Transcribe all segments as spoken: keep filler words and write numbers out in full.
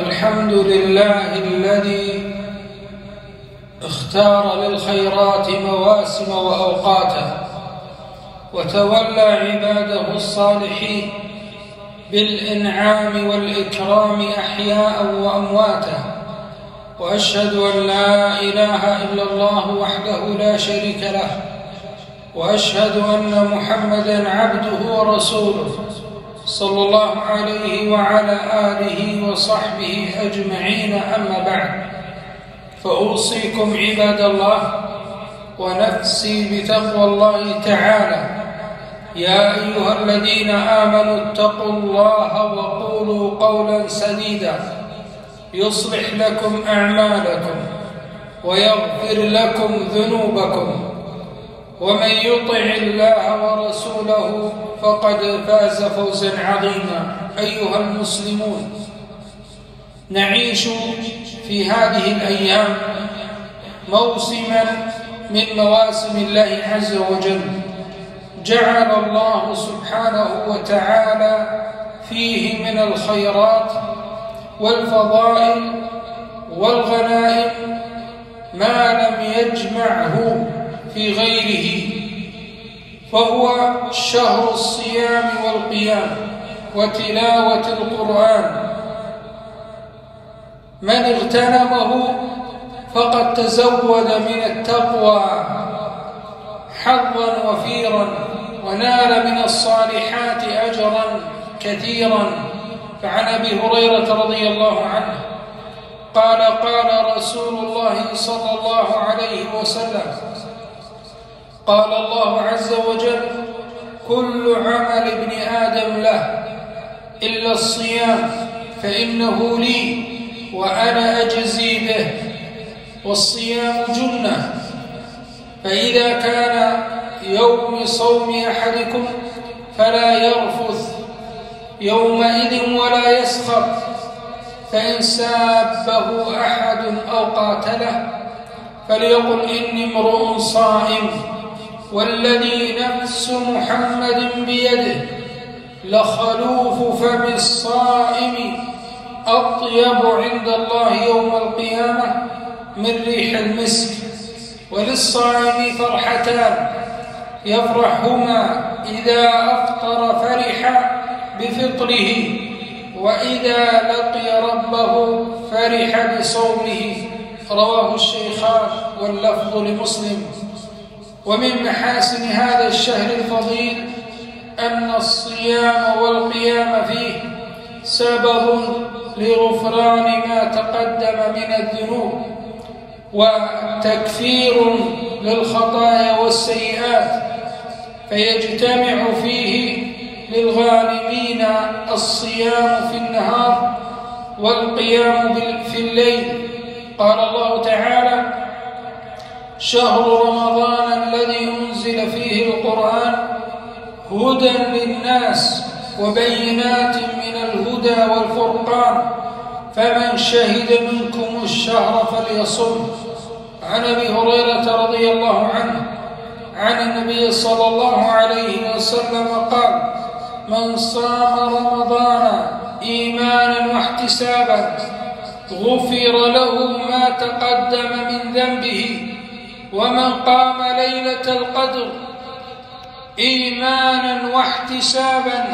الحمد لله الذي اختار للخيرات مواسم وأوقاتا، وتولى عباده الصالحين بالإنعام والإكرام أحياء وأمواتا، وأشهد أن لا إله إلا الله وحده لا شريك له، وأشهد أن محمدًا عبده ورسوله صلى الله عليه وعلى آله وصحبه أجمعين. أما بعد، فأوصيكم عباد الله ونفسي بتقوى الله تعالى. يا أيها الذين آمنوا اتقوا الله وقولوا قولا سديدا يصلح لكم أعمالكم ويغفر لكم ذنوبكم، ومن يطع الله ورسوله فقد فاز فوزا عظيما. أيها المسلمون، نعيش في هذه الأيام موسما من مواسم الله عز وجل، جعل الله سبحانه وتعالى فيه من الخيرات والفضائل والغنائم ما لم يجمعه في غيره، فهو شهر الصيام والقيام وتلاوة القرآن. من اغتنمه فقد تزود من التقوى حظا وفيرا، ونال من الصالحات أجرا كثيرا. فعن أبي هريرة رضي الله عنه قال: قال رسول الله صلى الله عليه وسلم: قال الله عز وجل: كل عمل ابن آدم له إلا الصيام فإنه لي وأنا أجزي به، والصيام جنة، فإذا كان يوم صوم أحدكم فلا يرفث يومئذ ولا يسخر، فإن سابه أحد أو قاتله فليقل إني امرؤ صائم، والذي نفس محمد بيده لخلوف فم الصائم أطيب عند الله يوم القيامة من ريح المسك. وللصائم فرحتان يفرحهما: إذا أفطر فرح بفطره، وإذا لقي ربه فرح بصومه. رواه الشيخان واللفظ لمسلم. ومن محاسن هذا الشهر الفضيل أن الصيام والقيام فيه سبب لغفران ما تقدم من الذنوب وتكفير للخطايا والسيئات، فيجتمع فيه للغانمين الصيام في النهار والقيام في الليل. قال الله تعالى: شهر رمضان الذي أنزل فيه القرآن هدى للناس وبينات من الهدى والفرقان، فمن شهد منكم الشهر فليصم. عن أبي هريرة رضي الله عنه عن النبي صلى الله عليه وسلم قال: من صام رمضان إيمانا واحتسابا غفر له ما تقدم من ذنبه، ومن قام ليلة القدر إيمانا واحتسابا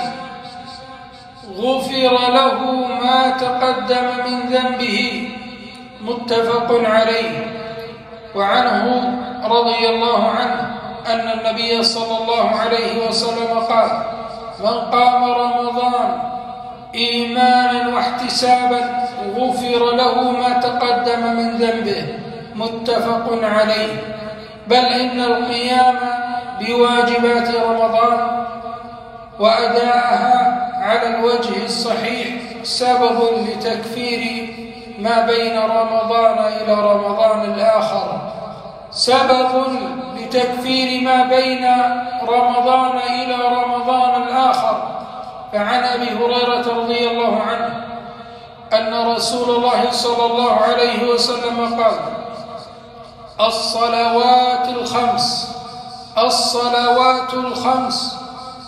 غفر له ما تقدم من ذنبه. متفق عليه. وعنه رضي الله عنه أن النبي صلى الله عليه وسلم قال: من قام رمضان إيمانا واحتسابا غفر له ما تقدم من ذنبه. متفق عليه. بل إن القيام بواجبات رمضان وأداءها على الوجه الصحيح سبب لتكفير ما بين رمضان إلى رمضان الآخر، سبب لتكفير ما بين رمضان إلى رمضان الآخر. فعن أبي هريرة رضي الله عنه أن رسول الله صلى الله عليه وسلم قال: الصلوات الخمس الصلوات الخمس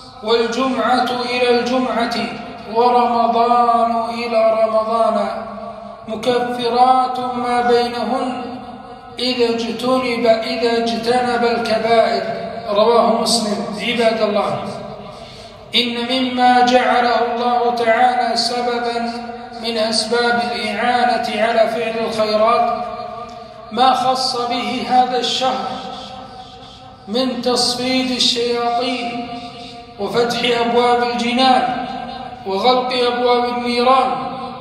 والجمعة إلى الجمعة ورمضان إلى رمضان مكفرات ما بينهن إذا اجتنب إذا اجتنب الكبائر. رواه مسلم. عباد الله، إن مما جعله الله تعالى سببا من أسباب الإعانة على فعل الخيرات ما خص به هذا الشهر من تصفيد الشياطين وفتح أبواب الجنان وغلق أبواب النيران،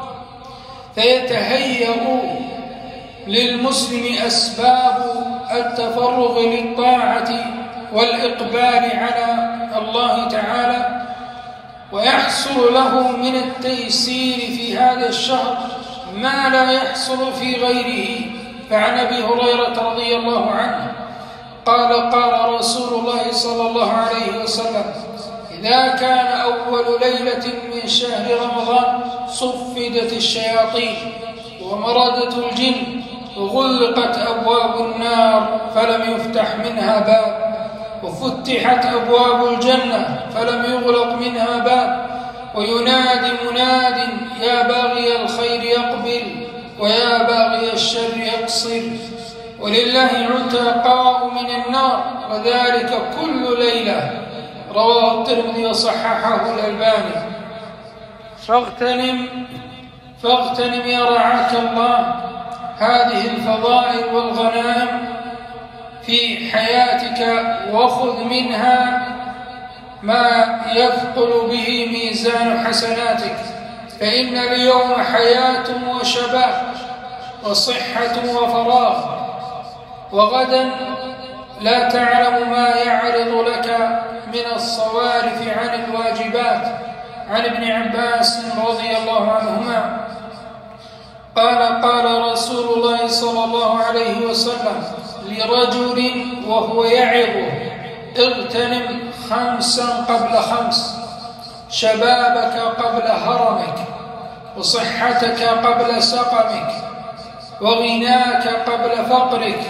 فيتهيأ للمسلم أسباب التفرغ للطاعة والإقبال على الله تعالى، ويحصل له من التيسير في هذا الشهر ما لا يحصل في غيره. فعن أبي هريرة رضي الله عنه قال قال رسول الله صلى الله عليه وسلم: إذا كان أول ليلة من شهر رمضان صفدت الشياطين ومردت الجن وغلقت أبواب النار فلم يفتح منها باب، وفتحت أبواب الجنة فلم يغلق منها باب، وينادي مناد: يا باغي الخير يقبل ويا باغي الشر يقصر، ولله عتقاء من النار وذلك كل ليلة. رواه الترمذي وصححه الألباني. فاغتنم فاغتنم يا رعاك الله هذه الفضائل والغنائم في حياتك، وخذ منها ما يثقل به ميزان حسناتك، فإن اليوم حياة وشباب وصحة وفراغ، وغدا لا تعلم ما يعرض لك من الصوارف عن الواجبات. عن ابن عباس رضي الله عنهما قال قال رسول الله صلى الله عليه وسلم لرجل وهو يعظه: اغتنم خمسا قبل خمس، شبابك قبل هرمك، وصحتك قبل سقمك، وغناك قبل فقرك،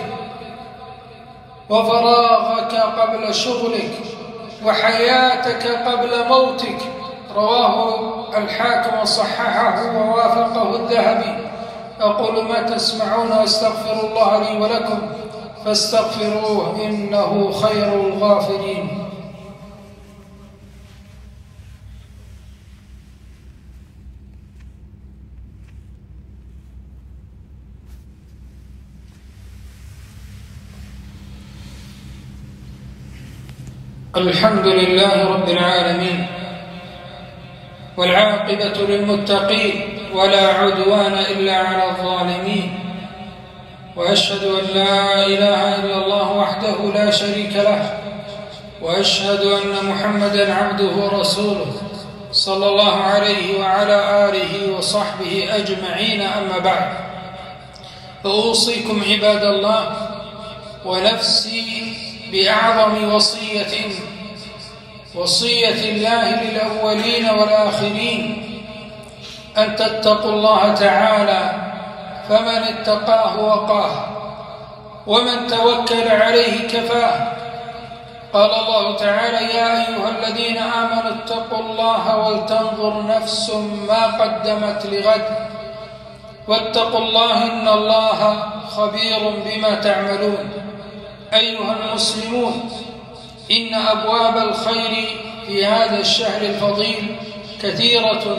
وفراغك قبل شغلك، وحياتك قبل موتك. رواه الحاكم وصححه ووافقه الذهبي. أقول ما تسمعون واستغفر الله لي ولكم فاستغفروه إنه خير الغافرين. الحمد لله رب العالمين، والعاقبة للمتقين، ولا عدوان إلا على الظالمين، وأشهد أن لا إله إلا الله وحده لا شريك له، وأشهد أن محمدًا عبده ورسوله صلى الله عليه وعلى آله وصحبه أجمعين. أما بعد، فأوصيكم عباد الله ونفسي بأعظم وصية وصية الله للأولين والآخرين، أن تتقوا الله تعالى، فمن اتقاه وقاه، ومن توكل عليه كفاه. قال الله تعالى: يا أيها الذين آمنوا اتقوا الله ولتنظر نفس ما قدمت لغد واتقوا الله إن الله خبير بما تعملون. أيها المسلمون، إن أبواب الخير في هذا الشهر الفضيل كثيرة،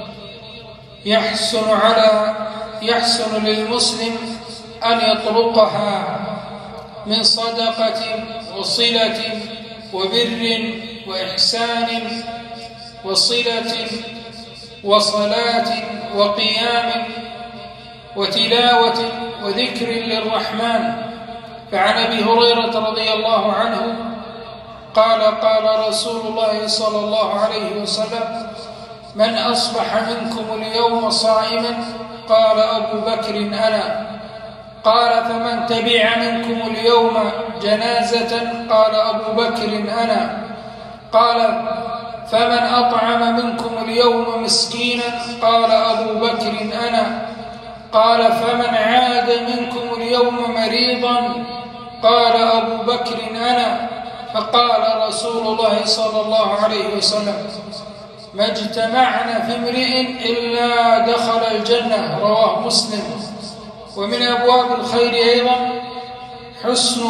يحسن على يحسن للمسلم أن يطرقها من صدقة وصلة وبر وإحسان وصلة وصلاة وقيام وتلاوة وذكر للرحمن. فعن أبي هريرة رضي الله عنه قال قال رسول الله صلى الله عليه وسلم: من أصبح منكم اليوم صائما؟ قال أبو بكر: أنا. قال: فمن تبع منكم اليوم جنازة؟ قال أبو بكر: أنا. قال: فمن أطعم منكم اليوم مسكينا؟ قال أبو بكر: أنا. قال: فمن عاد منكم اليوم مريضا؟ قال أبو بكر: أنا. فقال رسول الله صلى الله عليه وسلم: ما اجتمعنا في امرئ إلا دخل الجنة، رواه مسلم. ومن أبواب الخير أيضا حسن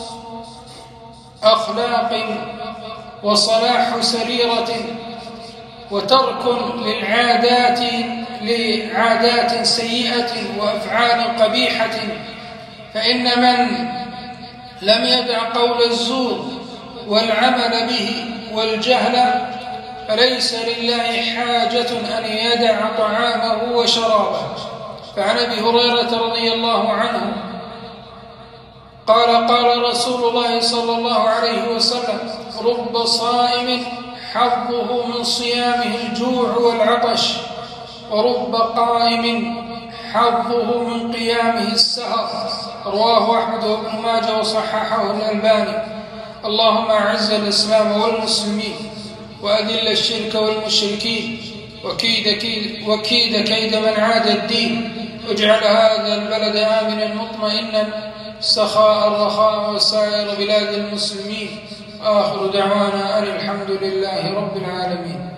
أخلاق وصلاح سريرة وترك للعادات لعادات سيئة وأفعال قبيحة، فإن من لم يدع قول الزور والعمل به والجهل فليس لله حاجة أن يدع طعامه وشرابه. فعن أبي هريرة رضي الله عنه قال قال رسول الله صلى الله عليه وسلم: رب صائم حظه من صيامه الجوع والعطش، ورب قائم حظه من قيامه السهر، رواه أحمد وابن ماجه وصححه الألباني. اللهم أعز الإسلام والمسلمين وأذل الشرك والمشركين وكيد كيد, وكيد كيد من عاد الدين، واجعل هذا البلد آمنا مطمئنا سخاء رخاء وسائر بلاد المسلمين. آخر دعوانا أن الحمد لله رب العالمين.